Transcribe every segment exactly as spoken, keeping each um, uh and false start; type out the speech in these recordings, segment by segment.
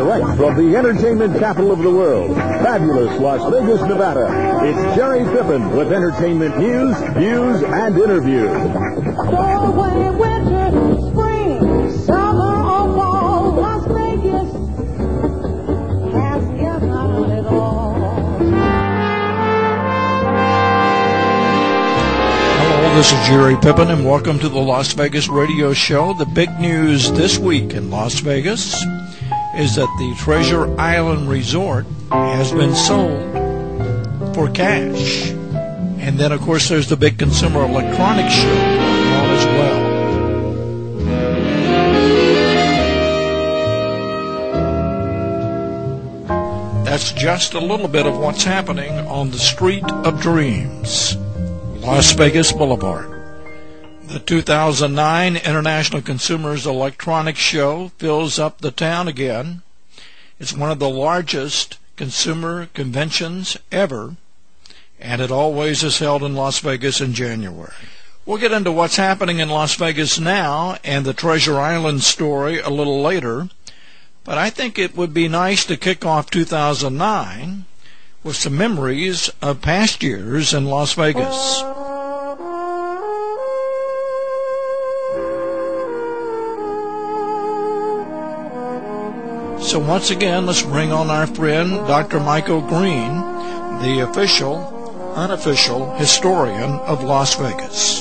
Direct from the entertainment capital of the world, fabulous Las Vegas, Nevada, it's Jerry Pippin with entertainment news, views, and interviews. Doorway, winter, spring, summer, or fall, Las Vegas has got it all. Hello, this is Jerry Pippin, and welcome to the Las Vegas Radio Show. The big news this week in Las Vegas is that the Treasure Island Resort has been sold for cash. And then, of course, there's the big Consumer Electronics Show going on as well. That's just a little bit of what's happening on the Street of Dreams, Las Vegas Boulevard. The two thousand nine International Consumers Electronics Show fills up the town again. It's one of the largest consumer conventions ever, and it always is held in Las Vegas in January. We'll get into what's happening in Las Vegas now and the Treasure Island story a little later, but I think it would be nice to kick off two thousand nine with some memories of past years in Las Vegas. So once again, let's bring on our friend, Doctor Michael Green, the official, unofficial historian of Las Vegas.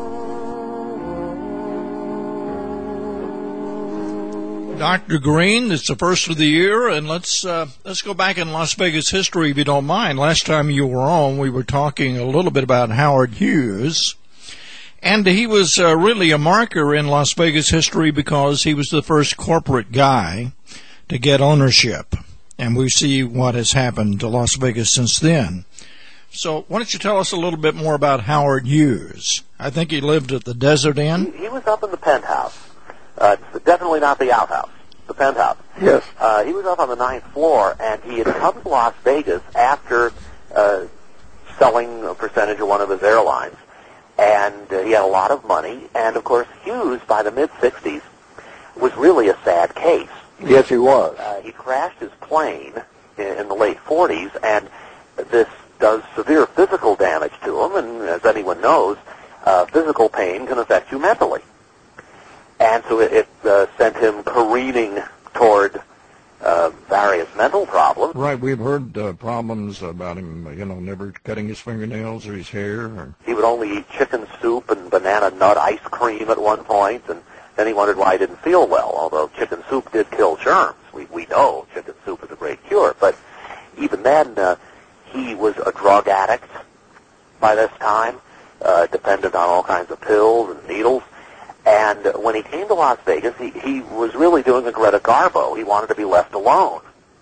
Doctor Green, it's the first of the year, and let's uh, let's go back in Las Vegas history, if you don't mind. Last time you were on, we were talking a little bit about Howard Hughes, and he was uh, really a marker in Las Vegas history because he was the first corporate guy to get ownership, and we see what has happened to Las Vegas since then. So why don't you tell us a little bit more about Howard Hughes? I think he lived at the Desert Inn. He, he was up in the penthouse. Uh, it's definitely not the outhouse, the penthouse. Yes. Uh, he was up on the ninth floor, and he had come to Las Vegas after uh, selling a percentage of one of his airlines. And uh, he had a lot of money, and of course Hughes, by the mid-sixties, was really a sad case. Yes, he was. Uh, he crashed his plane in, in the late forties, and this does severe physical damage to him, and as anyone knows, uh, physical pain can affect you mentally. And so it, it uh, sent him careening toward uh, various mental problems. Right, we've heard uh, problems about him, you know, never cutting his fingernails or his hair. Or... He would only eat chicken soup and banana nut ice cream at one point, and then he wondered why he didn't feel well, although chicken soup did kill germs. We, we know chicken soup is a great cure. But even then, uh, he was a drug addict by this time, uh, dependent on all kinds of pills and needles. And when he came to Las Vegas, he, he was really doing a Greta Garbo. He wanted to be left alone.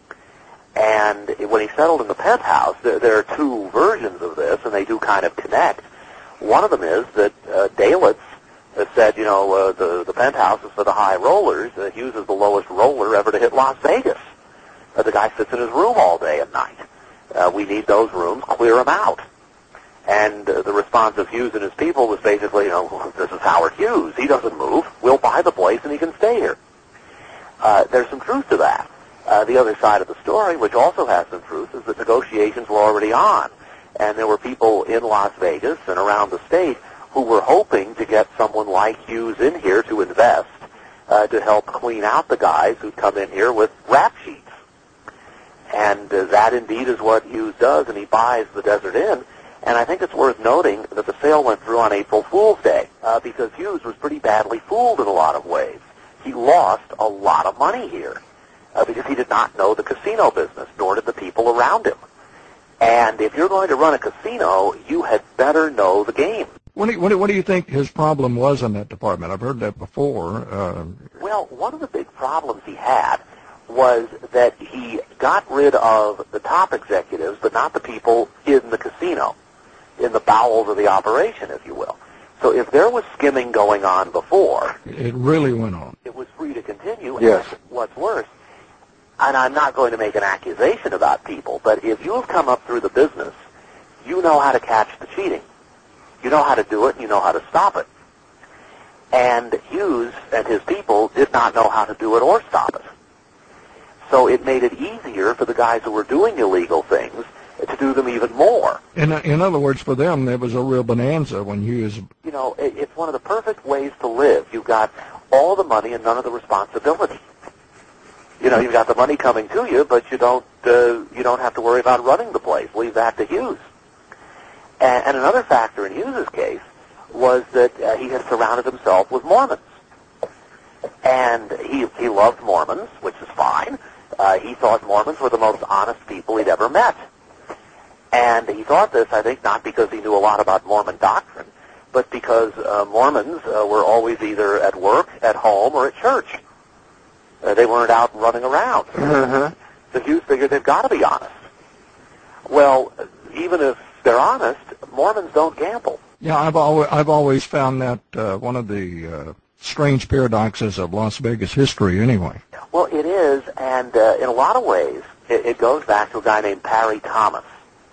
And when he settled in the penthouse, there, there are two versions of this, and they do kind of connect. One of them is that uh, Dalitz that said, you know, uh, the, the penthouse is for the high rollers. Uh, Hughes is the lowest roller ever to hit Las Vegas. Uh, the guy sits in his room all day and night. Uh, we need those rooms. Clear them out. And uh, the response of Hughes and his people was basically, you know, this is Howard Hughes. He doesn't move. We'll buy the place and he can stay here. Uh, there's some truth to that. Uh, the other side of the story, which also has some truth, is that negotiations were already on. And there were people in Las Vegas and around the state who were hoping to get someone like Hughes in here to invest, uh, to help clean out the guys who'd come in here with rap sheets. And uh, that indeed is what Hughes does, and he buys the Desert Inn. And I think it's worth noting that the sale went through on April Fool's Day, uh, because Hughes was pretty badly fooled in a lot of ways. He lost a lot of money here, uh, because he did not know the casino business, nor did the people around him. And if you're going to run a casino, you had better know the game. What do, you, what, do, what do you think his problem was in that department? I've heard that before. Uh, well, one of the big problems he had was that he got rid of the top executives, but not the people in the casino, in the bowels of the operation, if you will. So if there was skimming going on before... It really went on. It was free to continue. Yes. And what's worse, and I'm not going to make an accusation about people, but if you have come up through the business, you know how to catch the cheating. You know how to do it, and you know how to stop it. And Hughes and his people did not know how to do it or stop it. So it made it easier for the guys who were doing illegal things to do them even more. In in other words, for them, there was a real bonanza when you was... You know, it, it's one of the perfect ways to live. You've got all the money and none of the responsibility. You know, you've got the money coming to you, but you don't uh, you don't have to worry about running the place. Leave that to Hughes. And, and another factor in Hughes's case was that uh, he had surrounded himself with Mormons. And he he loved Mormons, which is fine. Uh, he thought Mormons were the most honest people he'd ever met. And he thought this, I think, not because he knew a lot about Mormon doctrine, but because uh, Mormons uh, were always either at work, at home, or at church. Uh, they weren't out running around. Mm-hmm. So Hughes figured they've got to be honest. Well, even if they're honest, Mormons don't gamble. Yeah, I've always, I've always found that uh, one of the uh, strange paradoxes of Las Vegas history anyway. Well, it is, and uh, in a lot of ways, it, it goes back to a guy named Parry Thomas,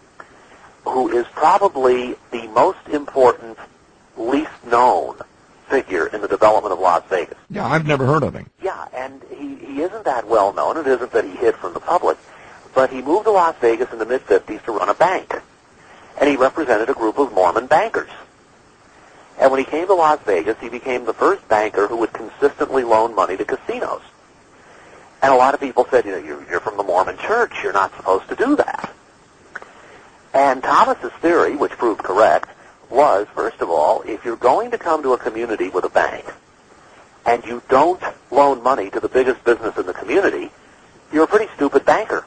who is probably the most important, least known figure in the development of Las Vegas. Yeah, I've never heard of him. Yeah, and he, he isn't that well known. It isn't that he hid from the public, but he moved to Las Vegas in the mid fifties to run a bank, and he represented a group of Mormon bankers. And when he came to Las Vegas, he became the first banker who would consistently loan money to casinos. And a lot of people said, you know, you're, you're from the Mormon Church. You're not supposed to do that. And Thomas's theory, which proved correct, was, first of all, if you're going to come to a community with a bank and you don't loan money to the biggest business in the community, you're a pretty stupid banker.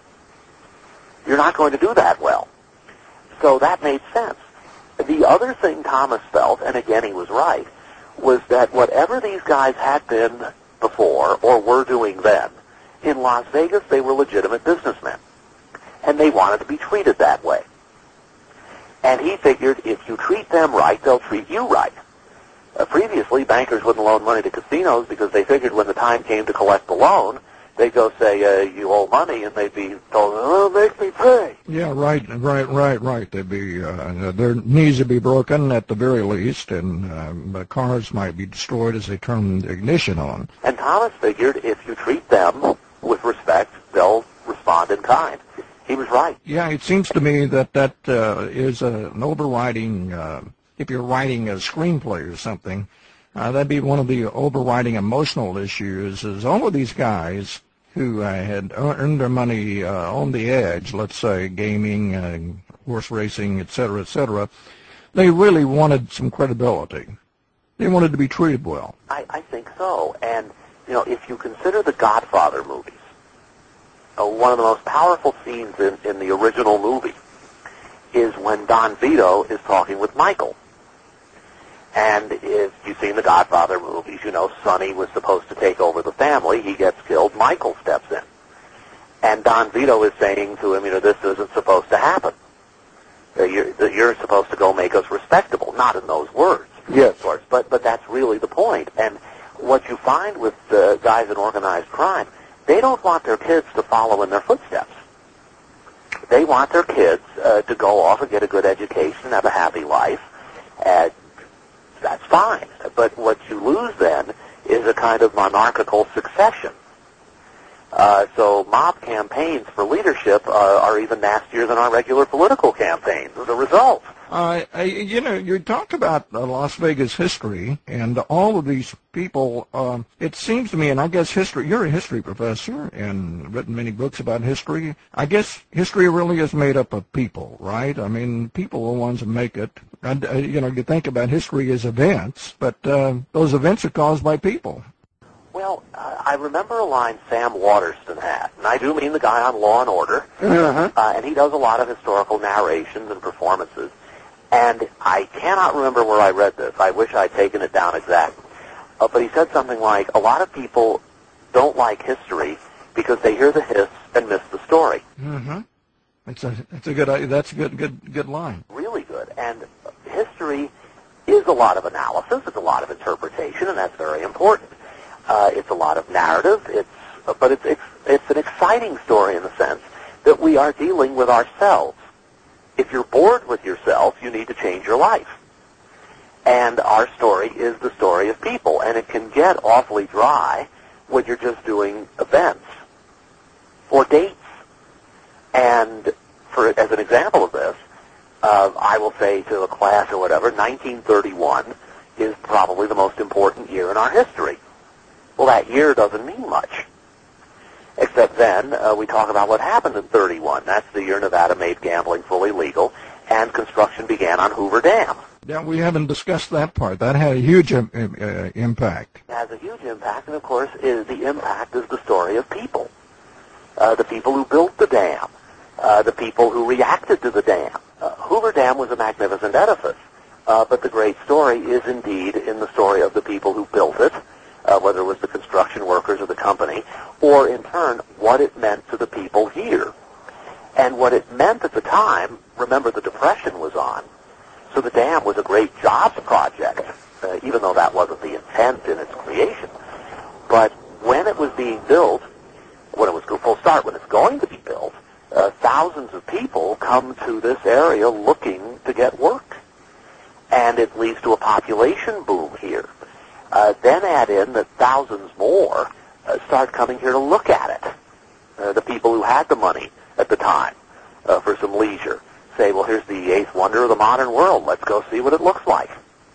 You're not going to do that well. So that made sense. The other thing Thomas felt, and again he was right, was that whatever these guys had been before or were doing then, in Las Vegas they were legitimate businessmen. And they wanted to be treated that way. And he figured if you treat them right, they'll treat you right. Uh, previously, bankers wouldn't loan money to casinos because they figured when the time came to collect the loan, they'd go say, uh, you owe money, and they'd be told, oh, make me pay. Yeah, right, right, right, right. They'd be, uh, their knees would be broken at the very least, and um, the cars might be destroyed as they turn the ignition on. And Thomas figured if you treat them with respect, they'll respond in kind. He was right. Yeah, it seems to me that that uh, is a, an overriding, uh, if you're writing a screenplay or something, uh, that'd be one of the overriding emotional issues, is all of these guys who uh, had earned their money uh, on the edge, let's say gaming, uh, horse racing, et cetera, et cetera, they really wanted some credibility. They wanted to be treated well. I, I think so. And, you know, if you consider the Godfather movies, Uh, one of the most powerful scenes in, in the original movie is when Don Vito is talking with Michael. And if you've seen the Godfather movies, you know Sonny was supposed to take over the family. He gets killed. Michael steps in. And Don Vito is saying to him, you know, this isn't supposed to happen. Uh, you're, that you're supposed to go make us respectable. Not in those words, Yes. of course, but, but that's really the point. And what you find with uh, guys in organized crime, they don't want their kids to follow in their footsteps. They want their kids uh, to go off and get a good education, have a happy life. Uh, that's fine. But what you lose then is a kind of monarchical succession. Uh, so mob campaigns for leadership uh, are even nastier than our regular political campaigns as a result. Uh, I, you know, you talked about uh, Las Vegas history and all of these people. Um, it seems to me, and I guess history, you're a history professor and written many books about history. I guess history really is made up of people, right? I mean, people are the ones that make it. And, uh, you know, you think about history as events, but uh, those events are caused by people. Well, uh, I remember a line Sam Waterston had, and I do mean the guy on Law and Order, Uh-huh. uh, and he does a lot of historical narrations and performances. And I cannot remember where I read this. I wish I'd taken it down exactly. Uh, but he said something like, a lot of people don't like history because they hear the hiss and miss the story. Mm-hmm. It's a, it's a good, that's a good, good, good line. Really good. And history is a lot of analysis. It's a lot of interpretation, and that's very important. Uh, it's a lot of narrative. It's, uh, but it's, it's, it's an exciting story in the sense that we are dealing with ourselves. If you're bored with yourself, you need to change your life. And our story is the story of people, and it can get awfully dry when you're just doing events. or dates. And for as an example of this, uh, I will say to a class or whatever, nineteen thirty-one is probably the most important year in our history. Well, that year doesn't mean much. Except then uh, we talk about what happened in thirty-one. That's the year Nevada made gambling fully legal, and construction began on Hoover Dam. Yeah, we haven't discussed that part. That had a huge um, uh, impact. It has a huge impact, and of course, is the impact is the story of people. Uh, the people who built the dam, uh, the people who reacted to the dam. Uh, Hoover Dam was a magnificent edifice, uh, but the great story is indeed in the story of the people who built it, uh, whether it was the construction workers or the company, or in turn, what it meant to the people here. And what it meant at the time, remember the Depression was on, so the dam was a great jobs project, uh, even though that wasn't the intent in its creation. But when it was being built, when it was full start, when it's going to be built, uh, thousands of people come to this area looking to get work. And it leads to a population boom here. Uh, then add in that thousands more uh, start coming here to look at it. Uh, the people who had the money at the time uh, for some leisure say, well, here's the eighth wonder of the modern world. Let's go see what it looks like.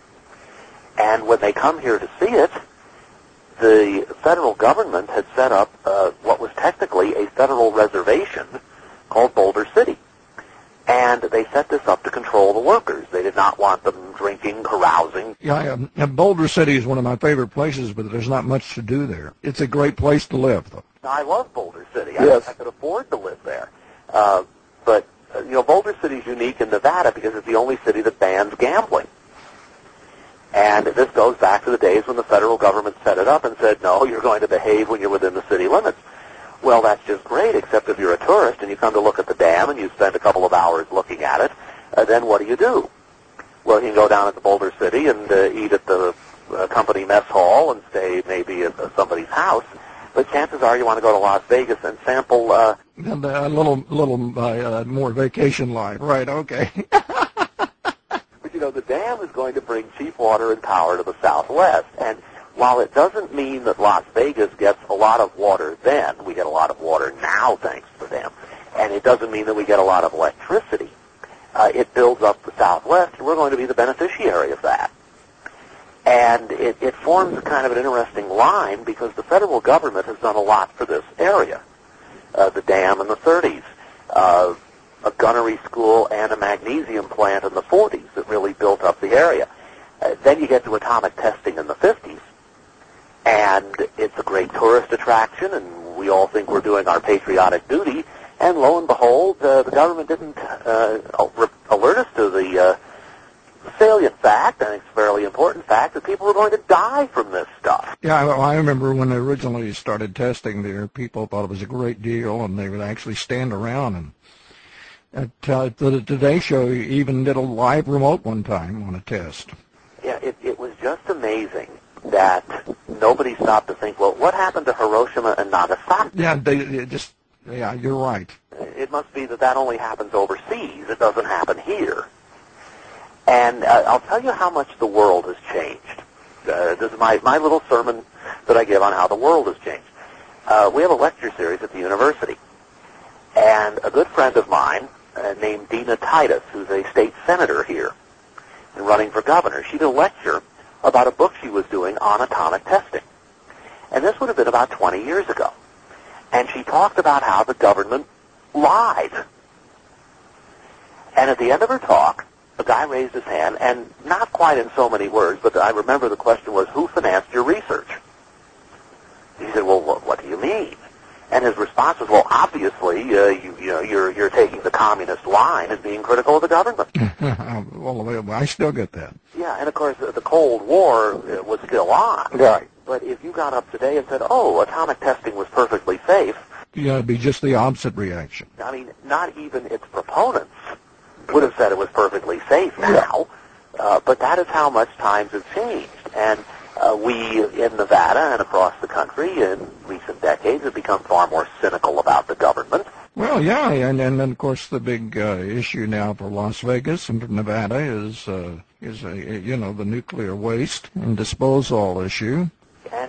And when they come here to see it, the federal government had set up uh, what was technically a federal reservation called Boulder City. And they set this up to control the workers. They did not want them drinking, carousing. Yeah, yeah, Boulder City is one of my favorite places, but there's not much to do there. It's a great place to live, though. I love Boulder City. Yes. I, I could afford to live there. Uh, but, uh, you know, Boulder City is unique in Nevada because it's the only city that bans gambling. And this goes back to the days when the federal government set it up and said, no, you're going to behave when you're within the city limits. Well, that's just great, except if you're a tourist and you come to look at the dam and you spend a couple of hours looking at it, uh, then what do you do? Well, you can go down at the Boulder City and uh, eat at the uh, company mess hall and stay maybe at uh, somebody's house. But chances are you want to go to Las Vegas and sample... Uh, and, uh, a little little uh, more vacation life. Right, okay. But, you know, the dam is going to bring cheap water and power to the Southwest. And while it doesn't mean that Las Vegas gets a lot of water then, we get a lot of water now thanks to the dam, and it doesn't mean that we get a lot of electricity. Uh, it builds up the Southwest, and we're going to be the beneficiary of that. And it, it forms a kind of an interesting line because the federal government has done a lot for this area. Uh, the dam in the thirties, uh, a gunnery school and a magnesium plant in the forties that really built up the area. Uh, then you get to atomic testing in the fifties. And it's a great tourist attraction, and we all think we're doing our patriotic duty. And lo and behold, uh, the government didn't uh, alert us to the uh, salient fact, and it's a fairly important fact, that people were going to die from this stuff. Yeah, I, I remember when they originally started testing there, people thought it was a great deal, and they would actually stand around. And at uh, the Today Show even did a live remote one time on a test. Yeah, it, it was just amazing that nobody stopped to think, well, what happened to Hiroshima and Nagasaki? Yeah, they, they just, yeah, you're right. It must be that that only happens overseas. It doesn't happen here. And uh, I'll tell you how much the world has changed. Uh, this is my, my little sermon that I give on how the world has changed. Uh, we have a lecture series at the university. And a good friend of mine uh, named Dina Titus, who's a state senator here and running for governor, she did a lecture about a book she was doing on atomic testing. And this would have been about twenty years ago. And she talked about how the government lied. And at the end of her talk, a guy raised his hand, and not quite in so many words, but I remember the question was, who financed your research? He said, well, what, what do you mean? And his response was, well, obviously, uh, you, you know, you're, you're taking the communist line and being critical of the government. Well, I still get that. Yeah, and of course, the Cold War was still on. Right. But if you got up today and said, oh, atomic testing was perfectly safe. Yeah, it'd be just the opposite reaction. I mean, not even its proponents would have said it was perfectly safe now. Yeah. Uh, but that is how much times have changed. And uh, we in Nevada and across the country in recent decades have become far more cynical about the government. Well, yeah, and and then of course the big uh, issue now for Las Vegas and for Nevada is uh, is a, you know the nuclear waste and disposal issue. And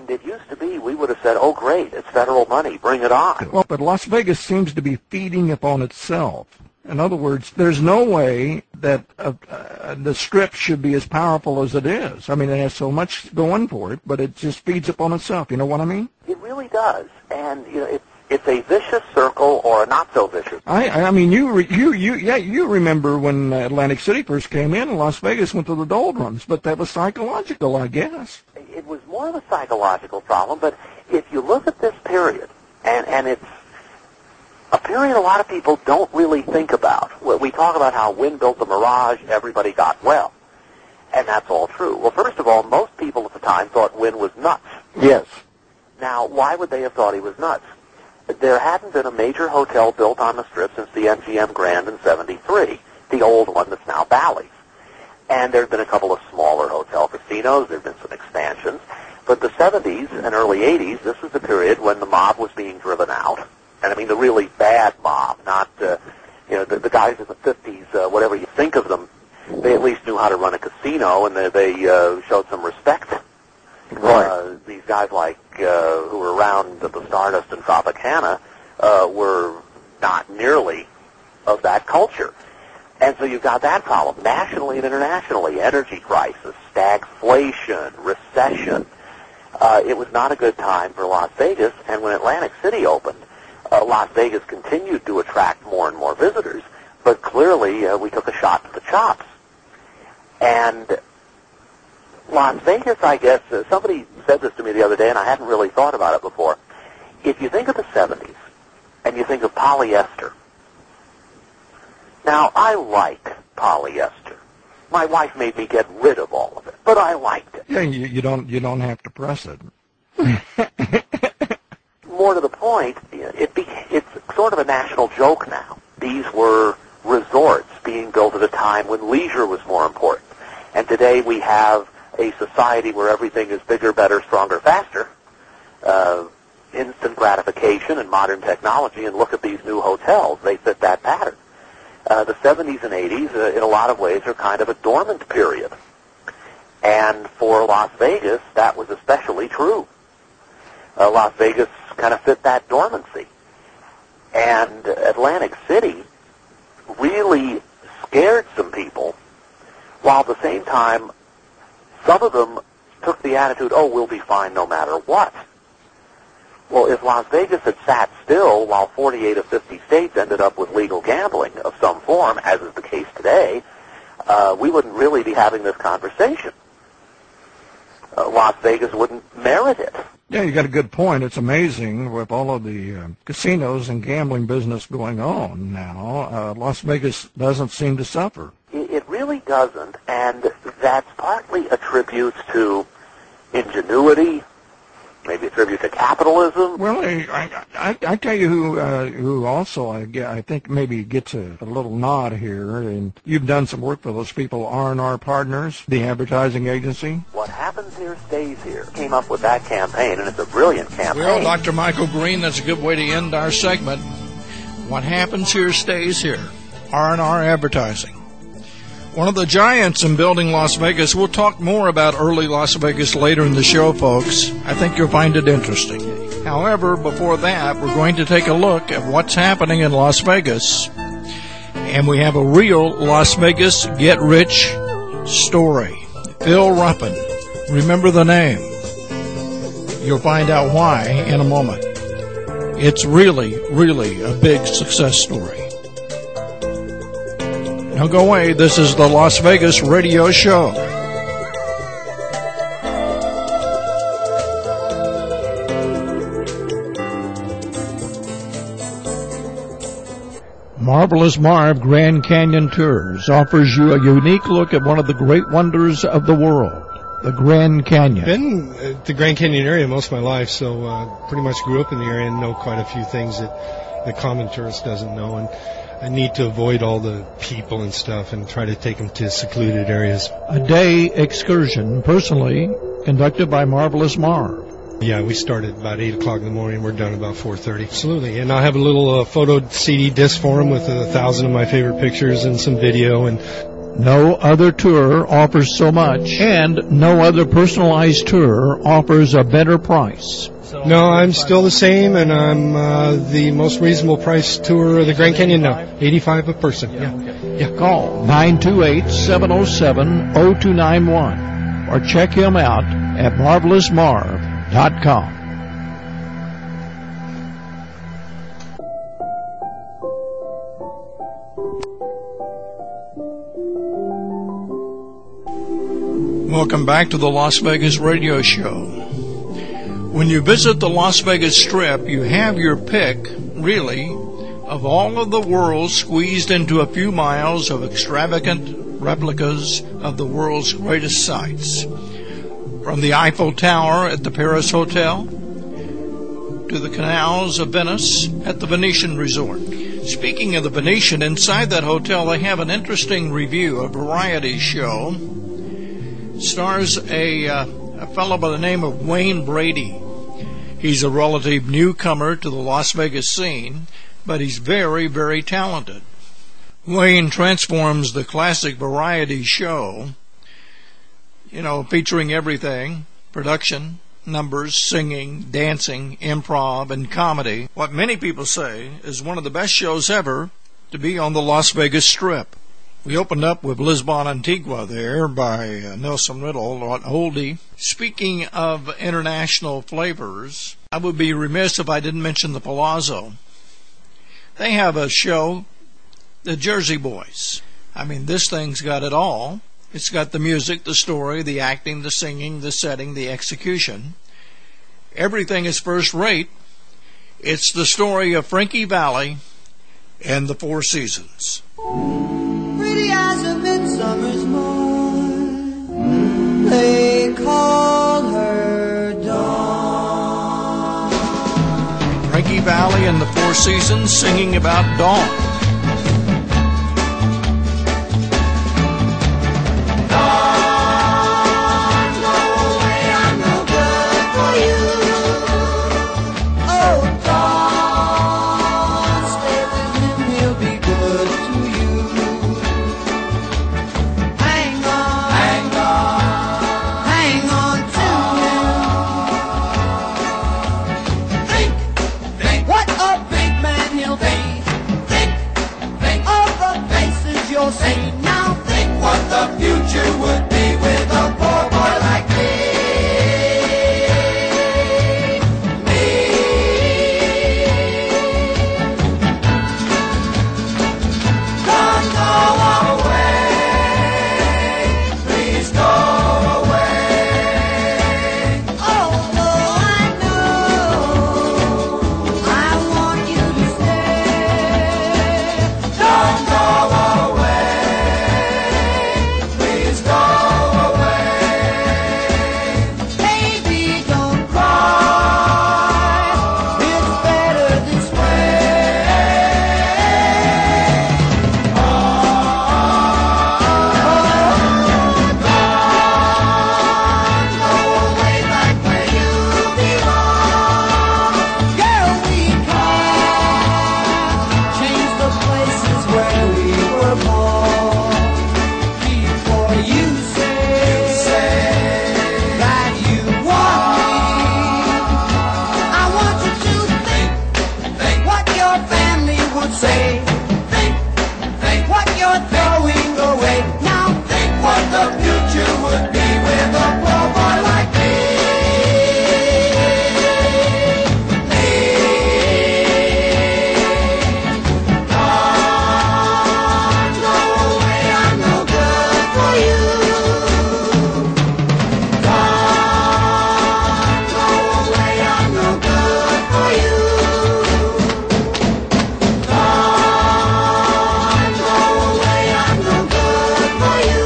And it used to be, we would have said, oh, great, it's federal money, bring it on. Well, but Las Vegas seems to be feeding upon itself. In other words, there's no way that uh, uh, the Strip should be as powerful as it is. I mean, it has so much going for it, but it just feeds upon itself. You know what I mean? It really does. And, you know, it's, it's a vicious circle or a not-so-vicious. I, I mean, you, re, you, you, yeah, you remember when Atlantic City first came in and Las Vegas went to the doldrums, but that was psychological, I guess. It was more of a psychological problem, but if you look at this period, and, and it's a period a lot of people don't really think about. We talk about how Wynn built the Mirage, everybody got well. And that's all true. Well, first of all, most people at the time thought Wynn was nuts. Yes. Now, why would they have thought he was nuts? There hadn't been a major hotel built on the Strip since the M G M Grand in seventy-three, the old one that's now Bally's. And there had been a couple of smaller hotel casinos. There had been some expansions. But the seventies and early eighties, this was the period when the mob was being driven out. And I mean the really bad mob, not, uh, you know, the, the guys in the fifties, uh, whatever you think of them, they at least knew how to run a casino, and they, they uh, showed some respect. Right. Uh, these guys like uh, who were around at the Stardust and Tropicana uh, were not nearly of that culture. And so you've got that problem, nationally and internationally, energy crisis, stagflation, recession. Uh, it was not a good time for Las Vegas, and when Atlantic City opened, uh, Las Vegas continued to attract more and more visitors, but clearly uh, we took a shot to the chops. And Las Vegas, I guess, uh, somebody said this to me the other day, and I hadn't really thought about it before. If you think of the seventies, and you think of polyester, now, I like polyester. My wife made me get rid of all of it, but I liked it. Yeah, you, you don't you don't have to press it. More to the point, it be, it's sort of a national joke now. These were resorts being built at a time when leisure was more important. And today we have a society where everything is bigger, better, stronger, faster, uh, instant gratification and modern technology, and look at these new hotels. They fit that pattern. Uh, the seventies and eighties, uh, in a lot of ways, are kind of a dormant period. And for Las Vegas, that was especially true. Uh, Las Vegas kind of fit that dormancy. And Atlantic City really scared some people, while at the same time, some of them took the attitude, oh, we'll be fine no matter what. Well, if Las Vegas had sat still while forty-eight of fifty states ended up with legal gambling of some form, as is the case today, uh, we wouldn't really be having this conversation. Uh, Las Vegas wouldn't merit it. Yeah, you got a good point. It's amazing with all of the uh, casinos and gambling business going on now. Uh, Las Vegas doesn't seem to suffer. It, it really doesn't, and that's partly a tribute to ingenuity, maybe a tribute to capitalism. Well, I, I, I tell you who uh, who also I, get, I think maybe gets a, a little nod here, and you've done some work for those people, R and R Partners, the advertising agency. What happens here stays here. Came up with that campaign, and it's a brilliant campaign. Well, Doctor Michael Green, that's a good way to end our segment. What happens here stays here. R and R Advertising. One of the giants in building Las Vegas. We'll talk more about early Las Vegas later in the show, folks. I think you'll find it interesting. However, before that, we're going to take a look at what's happening in Las Vegas. And we have a real Las Vegas get-rich story. Phil Ruppin. Remember the name. You'll find out why in a moment. It's really, really a big success story. Don't go away. This is the Las Vegas Radio Show. Marvelous Marv Grand Canyon Tours offers you a unique look at one of the great wonders of the world, the Grand Canyon. Been at the Grand Canyon area most of my life, so uh, pretty much grew up in the area and know quite a few things that the common tourist doesn't know. And I need to avoid all the people and stuff and try to take them to secluded areas. A day excursion, personally conducted by Marvelous Marv. Yeah, we started about eight o'clock in the morning. We're done about four thirty. Absolutely. And I'll have a little uh, photo C D disc for them with a thousand of my favorite pictures and some video. And No other tour offers so much, and no other personalized tour offers a better price. No, I'm still the same, and I'm uh, the most reasonable price tour of the Grand Canyon now. eighty-five a person. Yeah. Yeah. Call nine two eight, seven oh seven, oh two nine one or check him out at marvelous marv dot com. Welcome back to the Las Vegas Radio Show. When you visit the Las Vegas Strip, you have your pick, really, of all of the world squeezed into a few miles of extravagant replicas of the world's greatest sights. From the Eiffel Tower at the Paris Hotel to the canals of Venice at the Venetian Resort. Speaking of the Venetian, inside that hotel they have an interesting review, a variety show. Stars a, uh, a fellow by the name of Wayne Brady. He's a relative newcomer to the Las Vegas scene, but he's very, very talented. Wayne transforms the classic variety show, you know, featuring everything, production, numbers, singing, dancing, improv, and comedy. What many people say is one of the best shows ever to be on the Las Vegas Strip. We opened up with Lisbon Antigua there by uh, Nelson Riddle, an oldie. Speaking of international flavors, I would be remiss if I didn't mention the Palazzo. They have a show, the Jersey Boys. I mean, this thing's got it all. It's got the music, the story, the acting, the singing, the setting, the execution. Everything is first rate. It's the story of Frankie Valli and the Four Seasons. Pretty as a midsummer's morn, they call her Dawn. Frankie Valli and the Four Seasons singing about dawn. Dawn, go away, I'm no good for you. Oh, Dawn, stay with him, he'll be good to you. Hang on, hang on, hang on to him. Think, think, what a big man he'll be. Think, think of the faces you'll see. Now think what the future would be with a poor boy like me. Me. Don't go away. Please go away. Although I know I want you to stay. Don't go away. Please go away. Baby, don't cry. It's better this way. Oh, Dawn, go away back where you belong. Girl, we can't change the places where we were born. Before you say that you want me, I want you to think, think what your family would say. Think, think what you're throwing away. Now think what the future would be with a poor boy like me. Me. Dawn, go away, I'm no good for you. Dawn, go away, I'm no good for you. Dawn, go away, I'm no good for you.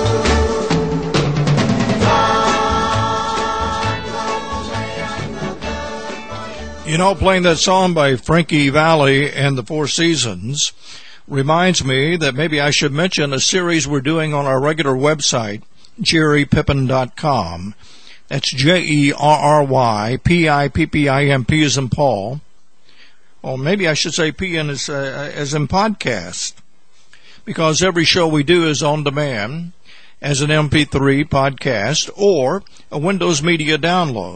Dawn, go away, I'm no good for you. You know, playing that song by Frankie Valli and the Four Seasons reminds me that maybe I should mention a series we're doing on our regular website, jerry pippin dot com. That's J E R R Y P I P P I M P as in Paul. Or maybe I should say P in as, uh, as in podcast. because every show we do is on demand as an M P three podcast or a Windows Media download.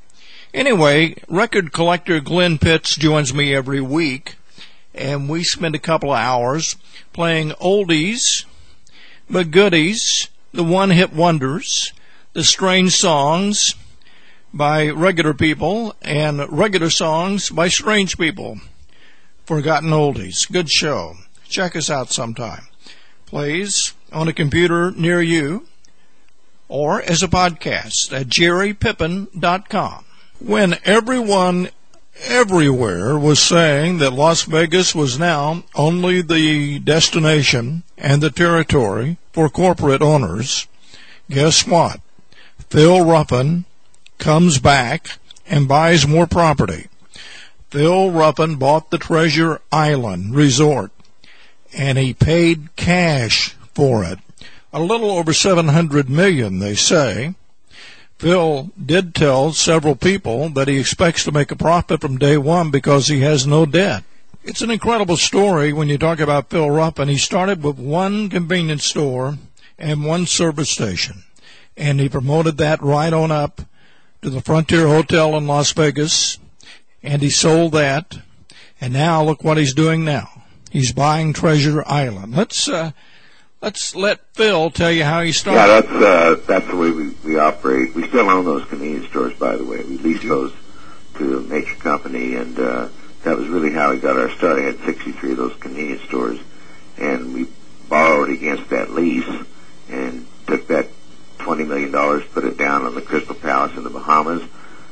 Anyway, record collector Glenn Pitts joins me every week, and we spend a couple of hours playing oldies but goodies, the one-hit wonders, the strange songs by regular people, and regular songs by strange people. Forgotten oldies. Good show. Check us out sometime. Plays on a computer near you or as a podcast at jerry pippin dot com. When everyone everywhere was saying that Las Vegas was now only the destination and the territory for corporate owners, guess what? Phil Ruffin comes back and buys more property. Phil Ruffin bought the Treasure Island Resort, and he paid cash for it. A little over seven hundred million dollars, they say. Phil did tell several people that he expects to make a profit from day one because he has no debt. It's an incredible story when you talk about Phil Ruffin. He started with one convenience store and one service station, and he promoted that right on up to the Frontier Hotel in Las Vegas, and he sold that, and now look what he's doing now. He's buying Treasure Island. Let's uh, let's let Phil tell you how he started. Yeah, that's uh, that's the way we, we operate. We still own those convenience stores, by the way. We leased those to Nature Company, and uh, that was really how we got our start. I had sixty-three of those convenience stores, and we borrowed against that lease and took that twenty million dollars, put it down on the Crystal Palace in the Bahamas.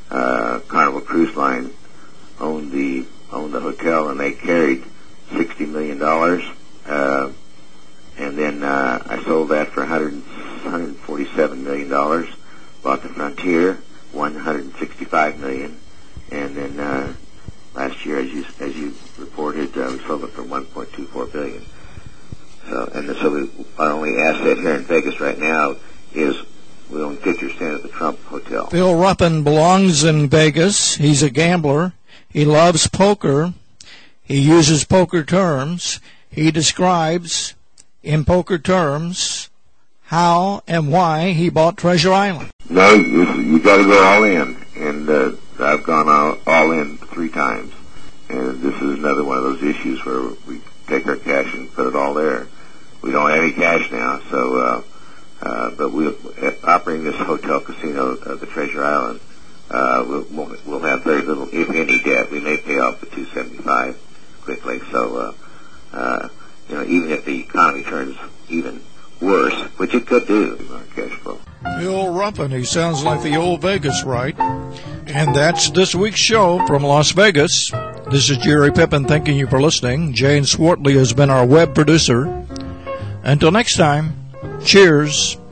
Uh, Carnival Cruise Line owned the owned the hotel, and they carried sixty million dollars. Uh, and then uh, I sold that for one hundred forty-seven million dollars. Bought the Frontier, one hundred sixty-five million dollars. And then uh, last year, as you as you reported, uh, we sold it for one point two four billion dollars. So, and so we, our only asset here in Vegas right now is we own fifty percent of the Trump Hotel. Phil Ruffin belongs in Vegas. He's a gambler. He loves poker. He uses poker terms. He describes in poker terms how and why he bought Treasure Island. No, you, you got to go all in, and uh, I've gone all, all in three times. And this is another one of those issues where we take our cash and put it all there. We don't have any cash now, so uh, uh, but we operating this hotel casino, uh, the Treasure Island. Uh, we'll, we'll have very little, if any, debt. We may pay off the two seventy-five quickly. So, uh, uh, you know, even if the economy turns even worse, which it could do, our cash flow. Phil Ruffin, he sounds like the old Vegas, right? And that's this week's show from Las Vegas. This is Jerry Pippin thanking you for listening. Jane Swartley has been our web producer. Until next time, cheers.